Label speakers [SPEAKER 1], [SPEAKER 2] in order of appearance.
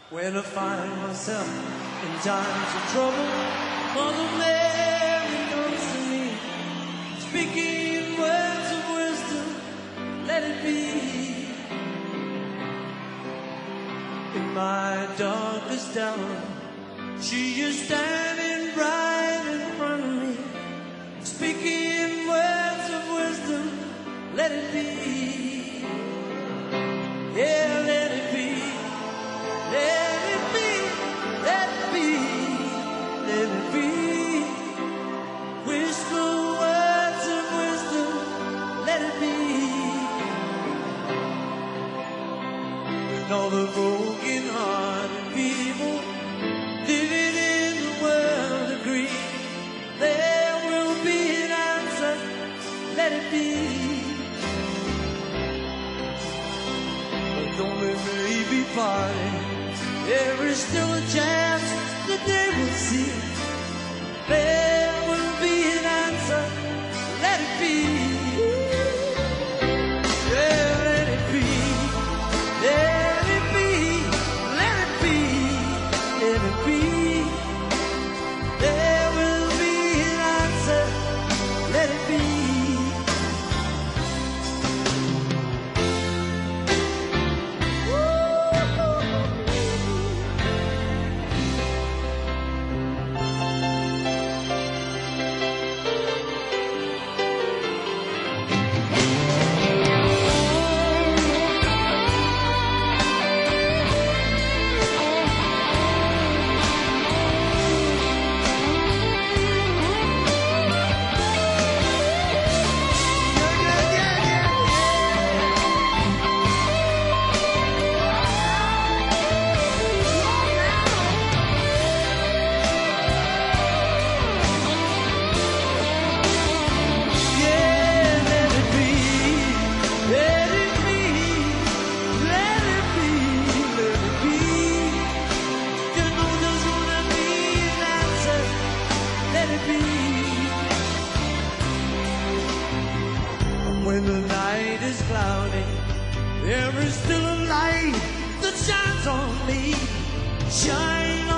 [SPEAKER 1] When I find myself in times of trouble, Mother Mary comes to me, speaking words of wisdom, let it be. In my darkest hour, she is standing right in front of me, speaking words of wisdom, let it be. Yeah, let it be. Let it be, let it be, let it be. Whisper words of wisdom, let it be. When all the broken hearted people living in the world agree, there will be an answer, let it be. But though we may be parting, there is still a chance that they will see. There will be an answer, let it be. Yeah, let it be. Let it be. Let it be. Let it be. There will be an answer, let it be. When the night is cloudy, there is still a light that shines on me. Shine on